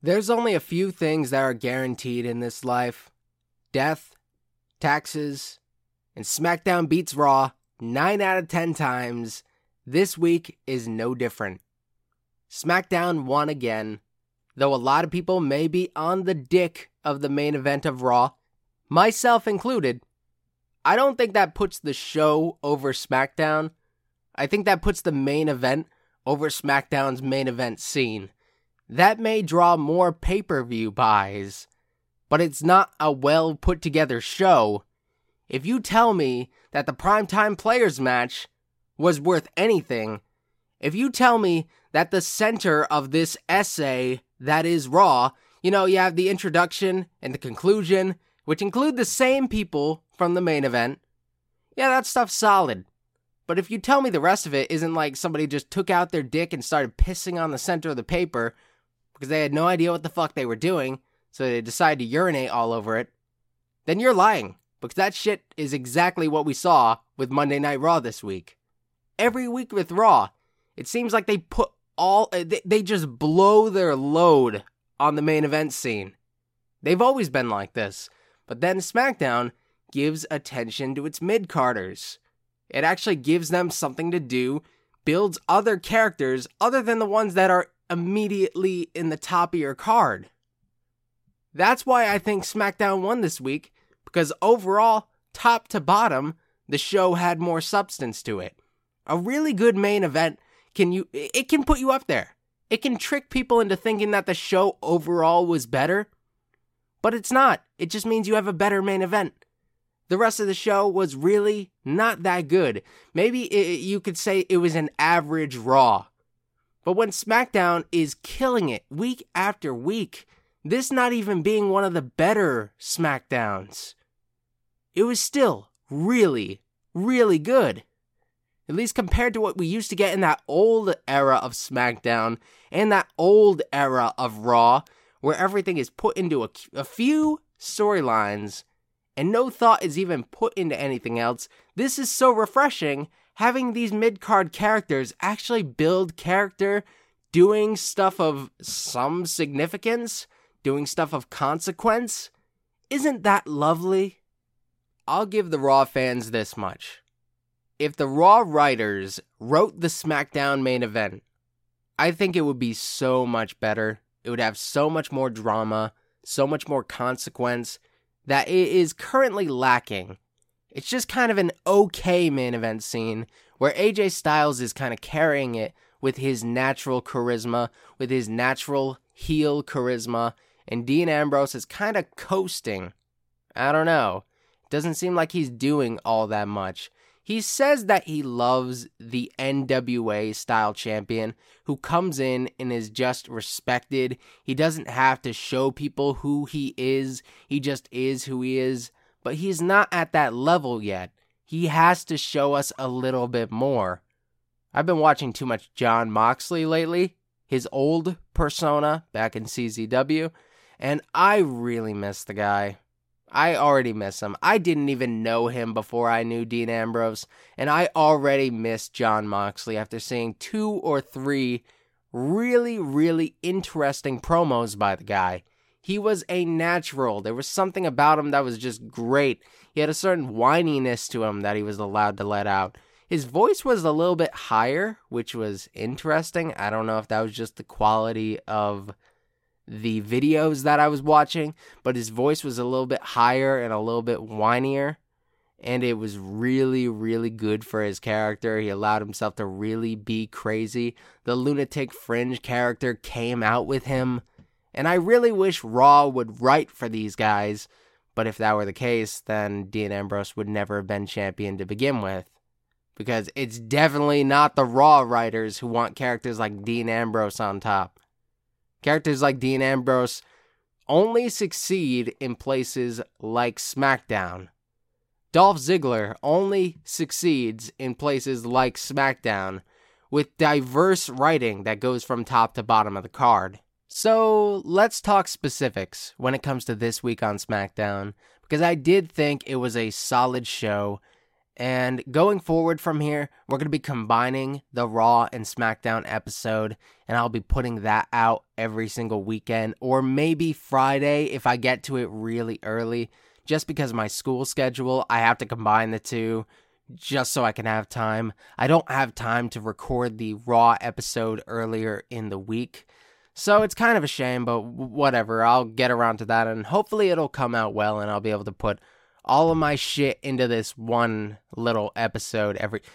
There's only a few things that are guaranteed in this life. Death, taxes, and SmackDown beats Raw 9 out of 10 times. This week is no different. SmackDown won again, though a lot of people may be on the dick of the main event of Raw, myself included. I don't think that puts the show over SmackDown. I think that puts the main event over SmackDown's main event scene. That may draw more pay-per-view buys, but it's not a well put together show. If you tell me that the Primetime Players match was worth anything, if you tell me that the center of this essay that is Raw, you have the introduction and the conclusion, which include the same people from the main event, that stuff's solid. But if you tell me the rest of it isn't like somebody just took out their dick and started pissing on the center of the paper because they had no idea what the fuck they were doing, so they decided to urinate all over it, then you're lying, because that shit is exactly what we saw with Monday Night Raw this week. Every week with Raw, it seems like they just blow their load on the main event scene. They've always been like this, but then SmackDown gives attention to its mid-carders. It actually gives them something to do, builds other characters other than the ones that are immediately in the top of your card. That's why I think SmackDown won this week, because overall, top to bottom, the show had more substance to it. A really good main event it can put you up there. It can trick people into thinking that the show overall was better, but it's not. It just means you have a better main event. The rest of the show was really not that good. Maybe you could say it was an average Raw. But when SmackDown is killing it week after week, this not even being one of the better SmackDowns, it was still really, really good. At least compared to what we used to get in that old era of SmackDown and that old era of Raw, where everything is put into a few storylines and no thought is even put into anything else. This is so refreshing, having these mid-card characters actually build character, doing stuff of some significance, doing stuff of consequence. Isn't that lovely? I'll give the Raw fans this much. If the Raw writers wrote the SmackDown main event, I think it would be so much better. It would have so much more drama, so much more consequence that it is currently lacking. It's just kind of an okay main event scene where AJ Styles is kind of carrying it with his natural charisma, with his natural heel charisma, and Dean Ambrose is kind of coasting. I don't know. It doesn't seem like he's doing all that much. He says that he loves the NWA style champion who comes in and is just respected. He doesn't have to show people who he is. He just is who he is. But he's not at that level yet. He has to show us a little bit more. I've been watching too much Jon Moxley lately, his old persona back in CZW, and I really miss the guy. I already miss him. I didn't even know him before I knew Dean Ambrose, and I already miss Jon Moxley after seeing 2 or 3 really, really interesting promos by the guy. He was a natural. There was something about him that was just great. He had a certain whininess to him that he was allowed to let out. His voice was a little bit higher, which was interesting. I don't know if that was just the quality of the videos that I was watching, but his voice was a little bit higher and a little bit whinier, and it was really, really good for his character. He allowed himself to really be crazy. The Lunatic Fringe character came out with him, and I really wish Raw would write for these guys, but if that were the case, then Dean Ambrose would never have been champion to begin with, because it's definitely not the Raw writers who want characters like Dean Ambrose on top. Characters like Dean Ambrose only succeed in places like SmackDown. Dolph Ziggler only succeeds in places like SmackDown with diverse writing that goes from top to bottom of the card. So let's talk specifics when it comes to this week on SmackDown, because I did think it was a solid show, And going forward from here, we're going to be combining the Raw and SmackDown episode, and I'll be putting that out every single weekend, or maybe Friday if I get to it really early. Just because of my school schedule, I have to combine the two just so I can have time. I don't have time to record the Raw episode earlier in the week, so it's kind of a shame, but whatever. I'll get around to that, and hopefully it'll come out well, and I'll be able to put all of my shit into this one little episode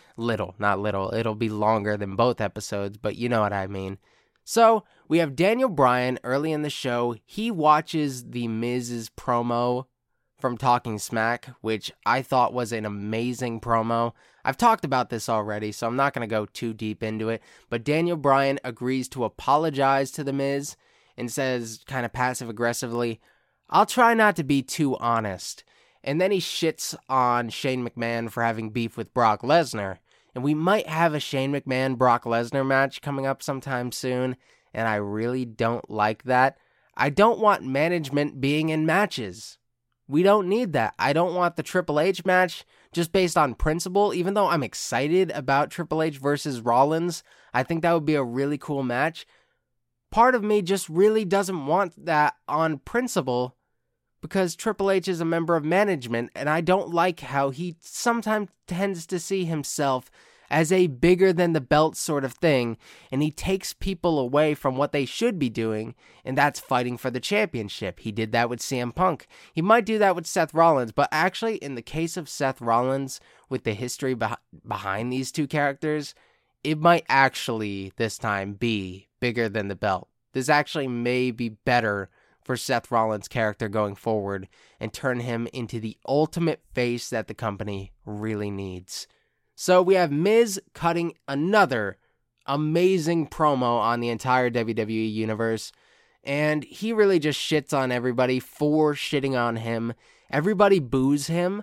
it'll be longer than both episodes, but you know what I mean. So, we have Daniel Bryan early in the show. He watches the Miz's promo from Talking Smack, which I thought was an amazing promo. I've talked about this already, so I'm not going to go too deep into it, but Daniel Bryan agrees to apologize to the Miz and says, kind of passive-aggressively, "I'll try not to be too honest." And then he shits on Shane McMahon for having beef with Brock Lesnar. And we might have a Shane McMahon-Brock Lesnar match coming up sometime soon, and I really don't like that. I don't want management being in matches. We don't need that. I don't want the Triple H match just based on principle, even though I'm excited about Triple H versus Rollins. I think that would be a really cool match. Part of me just really doesn't want that on principle, because Triple H is a member of management, and I don't like how he sometimes tends to see himself as a bigger-than-the-belt sort of thing, and he takes people away from what they should be doing, and that's fighting for the championship. He did that with CM Punk. He might do that with Seth Rollins, but actually, in the case of Seth Rollins, with the history behind these two characters, it might actually, this time, be bigger than the belt. This actually may be better for Seth Rollins' character going forward and turn him into the ultimate face that the company really needs. So we have Miz cutting another amazing promo on the entire WWE universe, and he really just shits on everybody for shitting on him. Everybody boos him,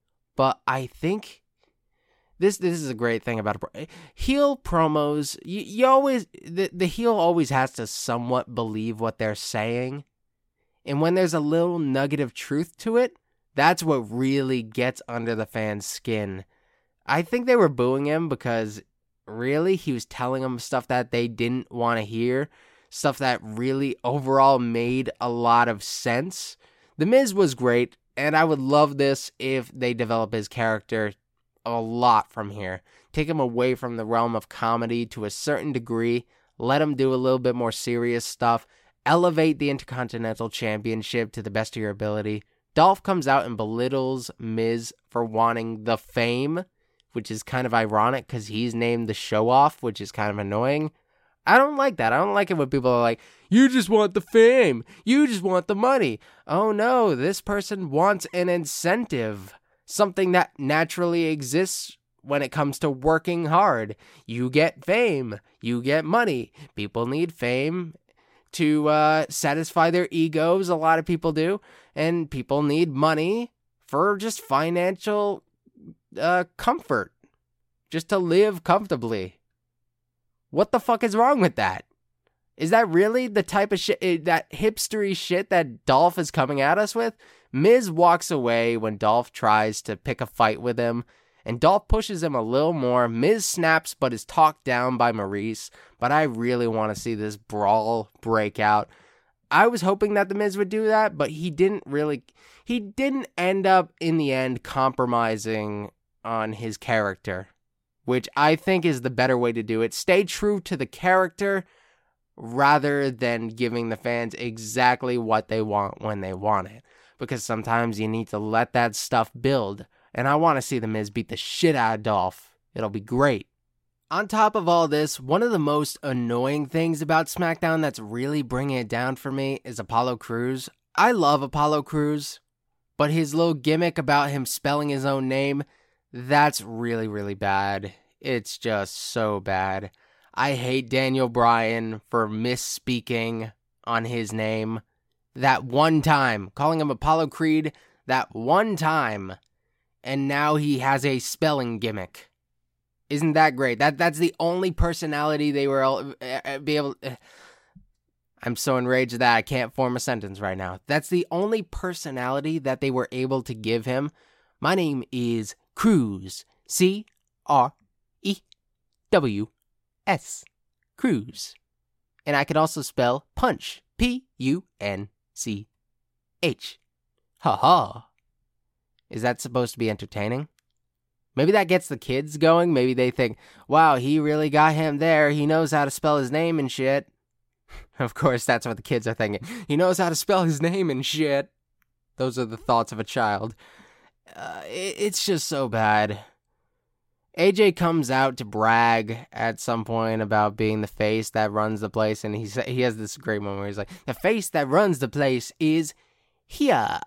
but I think this is a great thing about heel promos. You always the heel always has to somewhat believe what they're saying. And when there's a little nugget of truth to it, that's what really gets under the fans' skin. I think they were booing him because, really, he was telling them stuff that they didn't want to hear, stuff that really overall made a lot of sense. The Miz was great, and I would love this if they develop his character a lot from here. Take him away from the realm of comedy to a certain degree, let him do a little bit more serious stuff, elevate the Intercontinental Championship to the best of your ability. Dolph comes out and belittles Miz for wanting the fame, which is kind of ironic because he's named the show off, which is kind of annoying. I don't like that. I don't like it when people are like, you just want the fame. You just want the money. Oh no, this person wants an incentive. Something that naturally exists when it comes to working hard. You get fame. You get money. People need fame to satisfy their egos. A lot of people do. And people need money for just financial comfort. Just to live comfortably. What the fuck is wrong with that? Is that really the type of shit, that hipstery shit that Dolph is coming at us with? Miz walks away when Dolph tries to pick a fight with him, and Dolph pushes him a little more. Miz snaps but is talked down by Maurice, but I really want to see this brawl break out. I was hoping that the Miz would do that, but he didn't end up in the end compromising on his character, which I think is the better way to do it. Stay true to the character rather than giving the fans exactly what they want when they want it. Because sometimes you need to let that stuff build. And I want to see the Miz beat the shit out of Dolph. It'll be great. On top of all this, one of the most annoying things about SmackDown that's really bringing it down for me is Apollo Crews. I love Apollo Crews, but his little gimmick about him spelling his own name, that's really, really bad. It's just so bad. I hate Daniel Bryan for misspeaking on his name. That one time, calling him Apollo Creed, that one time, and now he has a spelling gimmick. Isn't that great? That's the only personality they were be able. I'm so enraged that I can't form a sentence right now. That's the only personality that they were able to give him. My name is Crews. C-R-E-W-S. Crews. And I could also spell punch. P-U-N-C-H. Ha ha. Is that supposed to be entertaining? Maybe that gets the kids going. Maybe they think, wow, he really got him there. He knows how to spell his name and shit. Of course, that's what the kids are thinking. He knows how to spell his name and shit. Those are the thoughts of a child. It's just so bad. AJ comes out to brag at some point about being the face that runs the place, and he has this great moment where he's like, the face that runs the place is here.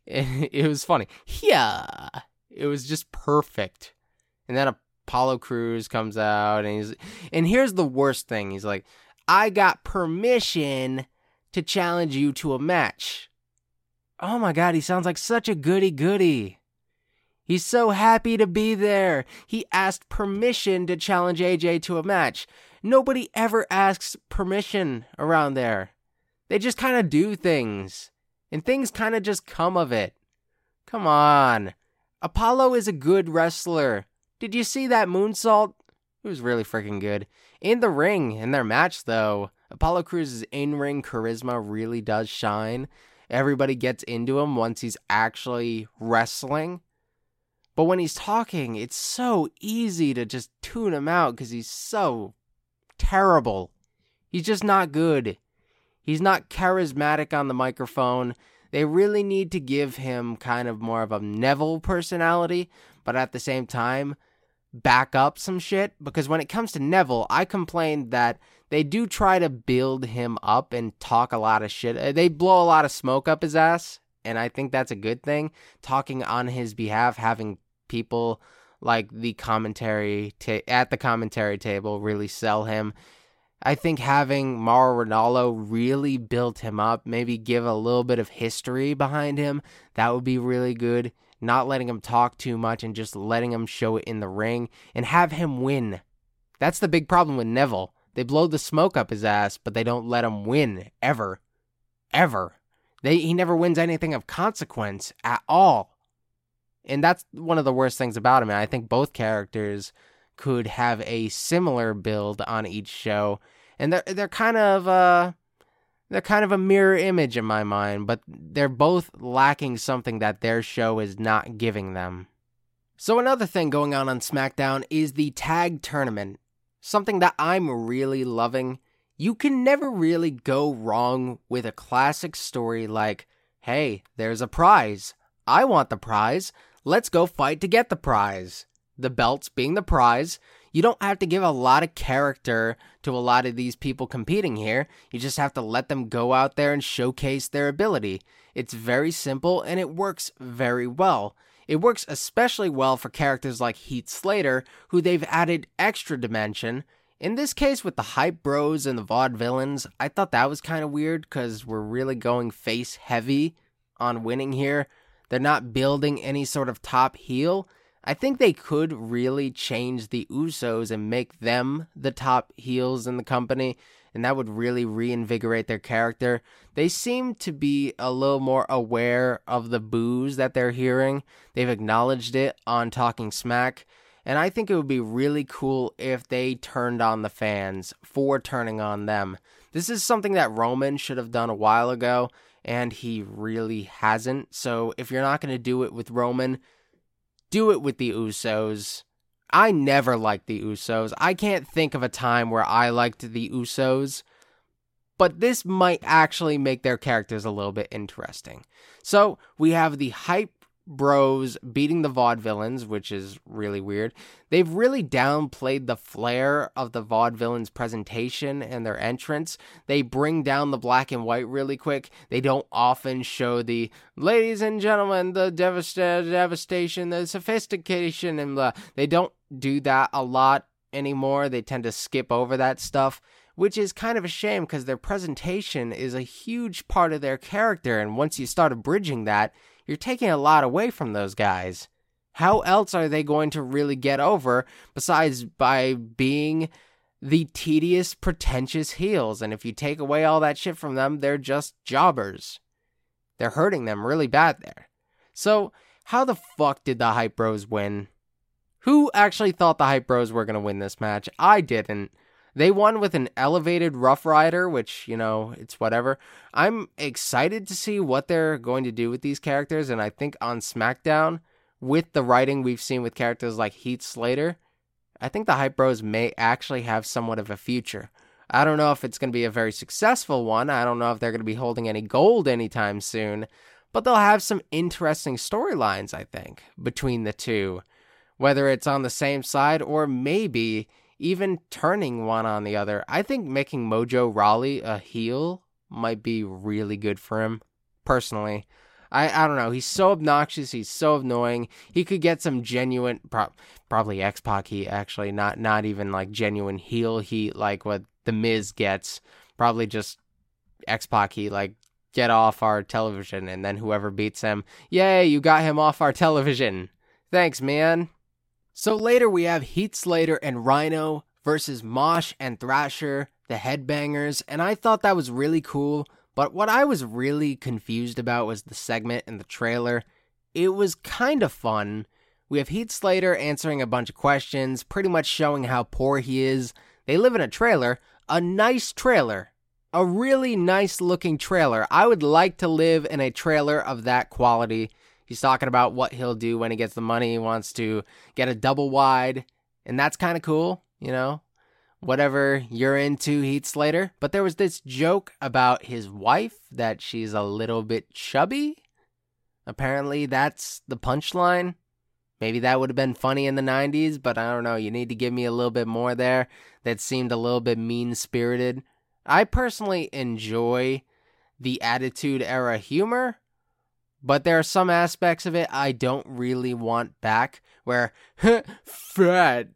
It was funny. Here. It was just perfect. And then Apollo Crews comes out, and here's the worst thing. He's like, I got permission to challenge you to a match. Oh my God, he sounds like such a goody-goody. He's so happy to be there. He asked permission to challenge AJ to a match. Nobody ever asks permission around there. They just kind of do things. And things kind of just come of it. Come on. Apollo is a good wrestler. Did you see that moonsault? It was really freaking good. In the ring, in their match though, Apollo Crews' in-ring charisma really does shine. Everybody gets into him once he's actually wrestling. But when he's talking, it's so easy to just tune him out because he's so terrible. He's just not good. He's not charismatic on the microphone. They really need to give him kind of more of a Neville personality, but at the same time, back up some shit. Because when it comes to Neville, I complained that they do try to build him up and talk a lot of shit. They blow a lot of smoke up his ass, and I think that's a good thing. Talking on his behalf, having people like the commentary at the commentary table really sell him. I think having Mauro Ranallo really build him up, maybe give a little bit of history behind him, that would be really good. Not letting him talk too much and just letting him show it in the ring and have him win. That's the big problem with Neville. They blow the smoke up his ass, but they don't let him win, ever. Ever. He never wins anything of consequence at all. And that's one of the worst things about him. And I think both characters could have a similar build on each show. And they're kind of a mirror image in my mind, but they're both lacking something that their show is not giving them. So another thing going on SmackDown is the tag tournament. Something that I'm really loving. You can never really go wrong with a classic story like, hey, there's a prize. I want the prize. Let's go fight to get the prize. The belts being the prize. You don't have to give a lot of character to a lot of these people competing here. You just have to let them go out there and showcase their ability. It's very simple and it works very well. It works especially well for characters like Heath Slater, who they've added extra dimension. In this case with the Hype Bros and the Vaudevillains, I thought that was kind of weird because we're really going face heavy on winning here. They're not building any sort of top heel. I think they could really change the Usos and make them the top heels in the company, and that would really reinvigorate their character. They seem to be a little more aware of the boos that they're hearing. They've acknowledged it on Talking Smack, and I think it would be really cool if they turned on the fans for turning on them. This is something that Roman should have done a while ago, and he really hasn't. So if you're not going to do it with Roman, do it with the Usos. I never liked the Usos. I can't think of a time where I liked the Usos, but this might actually make their characters a little bit interesting. So we have the Hype Bros beating the Vaudevillains, which is really weird. They've really downplayed the flair of the Vaudevillains' presentation and their entrance. They bring down the black and white really quick. They don't often show the ladies and gentlemen, the devastation, the sophistication, and blah. They don't do that a lot anymore. They tend to skip over that stuff, which is kind of a shame because their presentation is a huge part of their character, and once you start abridging that, you're taking a lot away from those guys. How else are they going to really get over besides by being the tedious, pretentious heels? And if you take away all that shit from them, they're just jobbers. They're hurting them really bad there. So, how the fuck did the Hype Bros win? Who actually thought the Hype Bros were going to win this match? I didn't. They won with an elevated Rough Rider, which, it's whatever. I'm excited to see what they're going to do with these characters, and I think on SmackDown, with the writing we've seen with characters like Heath Slater, I think the Hype Bros may actually have somewhat of a future. I don't know if it's going to be a very successful one. I don't know if they're going to be holding any gold anytime soon, but they'll have some interesting storylines, I think, between the two, whether it's on the same side or maybe even turning one on the other. I think making Mojo Rawley a heel might be really good for him, personally. I don't know. He's so obnoxious. He's so annoying. He could get some genuine, probably X-Pac heat, actually, not even like genuine heel heat like what The Miz gets. Probably just X-Pac heat, like, get off our television, and then whoever beats him, yay, you got him off our television. Thanks, man. So later we have Heath Slater and Rhino versus Mosh and Thrasher, the Headbangers, and I thought that was really cool, but what I was really confused about was the segment in the trailer. It was kind of fun. We have Heath Slater answering a bunch of questions, pretty much showing how poor he is. They live in a trailer, a nice trailer, a really nice looking trailer. I would like to live in a trailer of that quality. He's talking about what he'll do when he gets the money. He wants to get a double wide, and that's kind of cool, whatever you're into, Heath Slater. But there was this joke about his wife, that she's a little bit chubby. Apparently, that's the punchline. Maybe that would have been funny in the 90s, but I don't know. You need to give me a little bit more there. That seemed a little bit mean-spirited. I personally enjoy the Attitude Era humor, but there are some aspects of it I don't really want back, where, fat,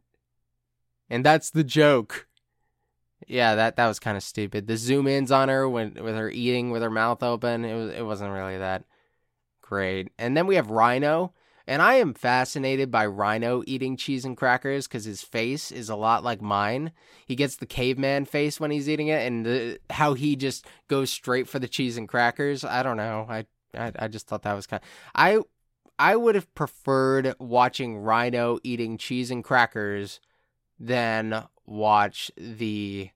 and that's the joke. Yeah, that was kind of stupid. The zoom-ins on her with her eating with her mouth open, it wasn't really that great. And then we have Rhino, and I am fascinated by Rhino eating cheese and crackers because his face is a lot like mine. He gets the caveman face when he's eating it, and how he just goes straight for the cheese and crackers. I don't know. I just thought that was kind of... I would have preferred watching Rhino eating cheese and crackers than watch the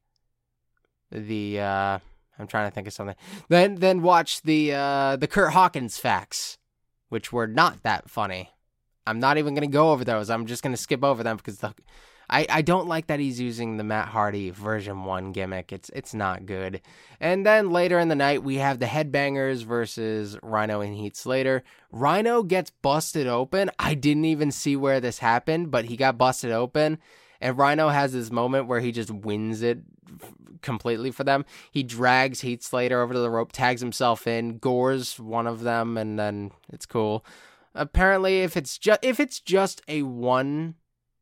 I'm trying to think of something. Then watch the Kurt Hawkins facts, which were not that funny. I'm not even going to go over those. I'm just going to skip over them because I don't like that he's using the Matt Hardy version 1 gimmick. It's not good. And then later in the night, we have the Headbangers versus Rhino and Heath Slater. Rhino gets busted open. I didn't even see where this happened, but he got busted open. And Rhino has this moment where he just wins it completely for them. He drags Heath Slater over to the rope, tags himself in, gores one of them, and then it's cool. Apparently, if it's just a one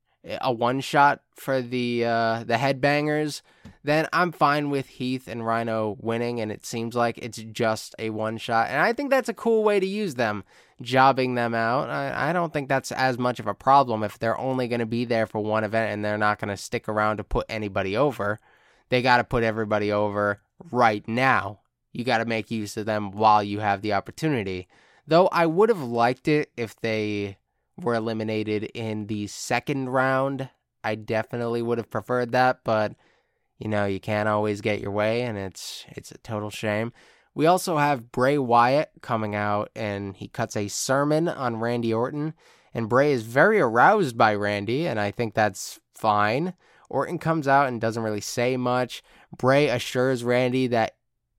shot for the Headbangers, then I'm fine with Heath and Rhino winning, and it seems like it's just a one shot. And I think that's a cool way to use them, jobbing them out. I don't think that's as much of a problem if they're only going to be there for one event and they're not going to stick around to put anybody over. They got to put everybody over right now. You got to make use of them while you have the opportunity. Though I would have liked it if they were eliminated in the second round. I definitely would have preferred that, but you can't always get your way, and it's a total shame. We also have Bray Wyatt coming out, and he cuts a sermon on Randy Orton, and Bray is very aroused by Randy, and I think that's fine. Orton comes out and doesn't really say much. Bray assures Randy that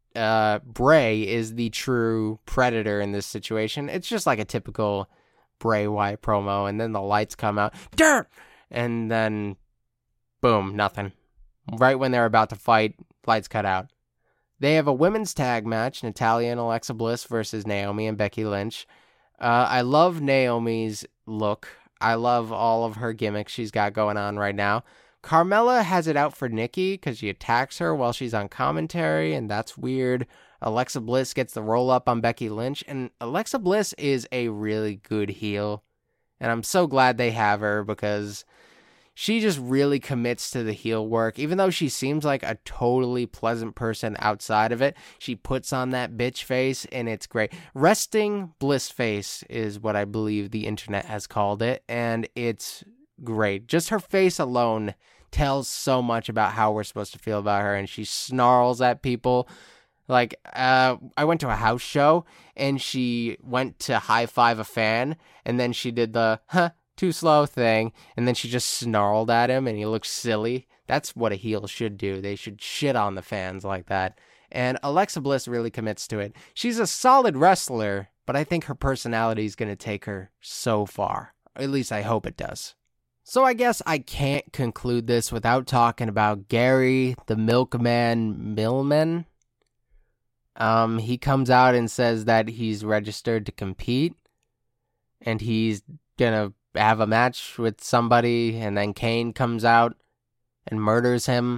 Bray is the true predator in this situation. It's just like a typical Bray Wyatt promo, and then the lights come out, dirt, and then boom, nothing. Right when they're about to fight, lights cut out. They have a women's tag match, Natalya and Alexa Bliss versus Naomi and Becky Lynch. I love Naomi's look. I love all of her gimmicks she's got going on right now. Carmella has it out for Nikki because she attacks her while she's on commentary, and that's weird. Alexa Bliss gets the roll-up on Becky Lynch, and Alexa Bliss is a really good heel, and I'm so glad they have her because she just really commits to the heel work. Even though she seems like a totally pleasant person outside of it, she puts on that bitch face, and it's great. Resting Bliss face is what I believe the internet has called it, and it's great. Just her face alone tells so much about how we're supposed to feel about her, and she snarls at people. Like, I went to a house show, and she went to high-five a fan, and then she did the, too slow thing, and then she just snarled at him, and he looked silly. That's what a heel should do. They should shit on the fans like that. And Alexa Bliss really commits to it. She's a solid wrestler, but I think her personality is going to take her so far. At least I hope it does. So I guess I can't conclude this without talking about Gary the Milkman Millman. He comes out and says that he's registered to compete, and he's gonna have a match with somebody, and then Kane comes out and murders him.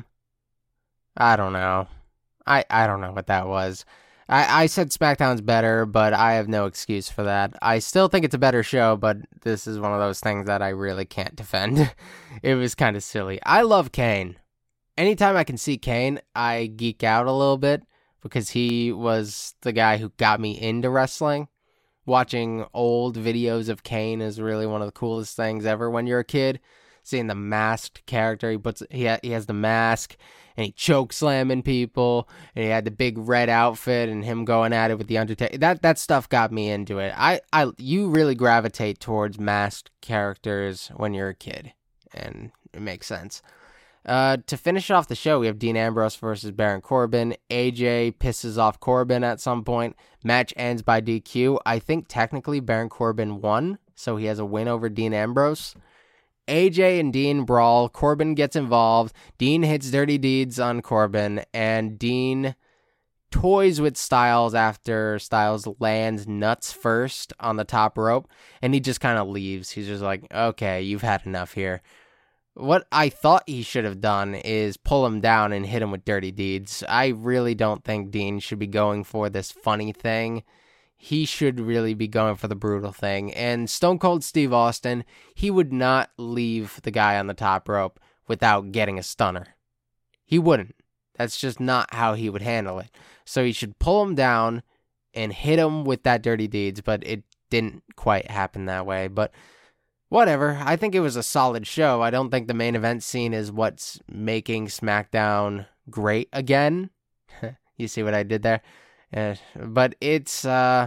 I don't know. I don't know what that was. I said SmackDown's better, but I have no excuse for that. I still think it's a better show, but this is one of those things that I really can't defend. It was kind of silly. I love Kane. Anytime I can see Kane, I geek out a little bit, because he was the guy who got me into wrestling. Watching old videos of Kane is really one of the coolest things ever when you're a kid. Seeing the masked character, he has the mask, and he choke slamming people, and he had the big red outfit, and him going at it with the Undertaker. That stuff got me into it. You really gravitate towards masked characters when you're a kid, and it makes sense. To finish off the show, we have Dean Ambrose versus Baron Corbin. AJ pisses off Corbin at some point. Match ends by DQ. I think technically Baron Corbin won, so he has a win over Dean Ambrose. AJ and Dean brawl. Corbin gets involved. Dean hits Dirty Deeds on Corbin, and Dean toys with Styles after Styles lands nuts first on the top rope, and he just kind of leaves. He's just like, okay, you've had enough here. What I thought he should have done is pull him down and hit him with Dirty Deeds. I really don't think Dean should be going for this funny thing. He should really be going for the brutal thing. And Stone Cold Steve Austin, he would not leave the guy on the top rope without getting a stunner. He wouldn't. That's just not how he would handle it. So he should pull him down and hit him with that Dirty Deeds, but it didn't quite happen that way. But whatever. I think it was a solid show. I don't think the main event scene is what's making SmackDown great again. You see what I did there? But it's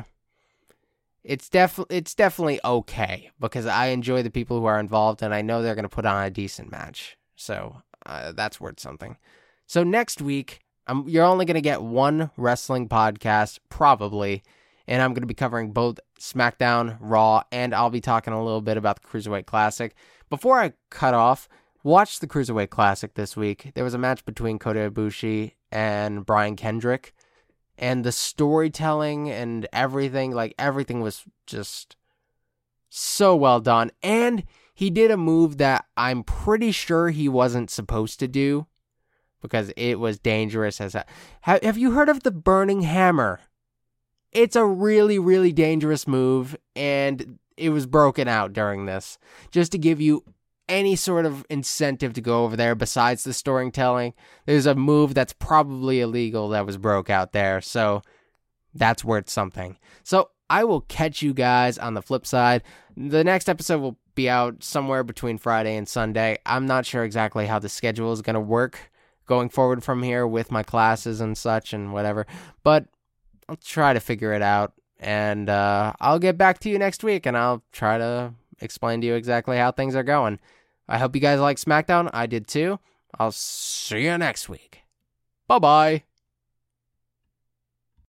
definitely okay, because I enjoy the people who are involved, and I know they're going to put on a decent match. So that's worth something. So next week, you're only going to get one wrestling podcast, probably, and I'm going to be covering both SmackDown, Raw, and I'll be talking a little bit about the Cruiserweight Classic. Before I cut off, watch the Cruiserweight Classic this week. There was a match between Kota Ibushi and Brian Kendrick, and the storytelling and everything was just so well done. And he did a move that I'm pretty sure he wasn't supposed to do, because it was dangerous as have you heard of the Burning Hammer? It's a really, really dangerous move, and it was broken out during this, just to give you any sort of incentive to go over there besides the storytelling. There's a move that's probably illegal that was broke out there, so that's worth something. So I will catch you guys on the flip side. The next episode will be out somewhere between Friday and Sunday. I'm not sure exactly how the schedule is going to work going forward from here with my classes and such and whatever, but I'll try to figure it out, and I'll get back to you next week, and I'll try to explain to you exactly how things are going. I hope you guys like SmackDown. I did too. I'll see you next week. Bye-bye.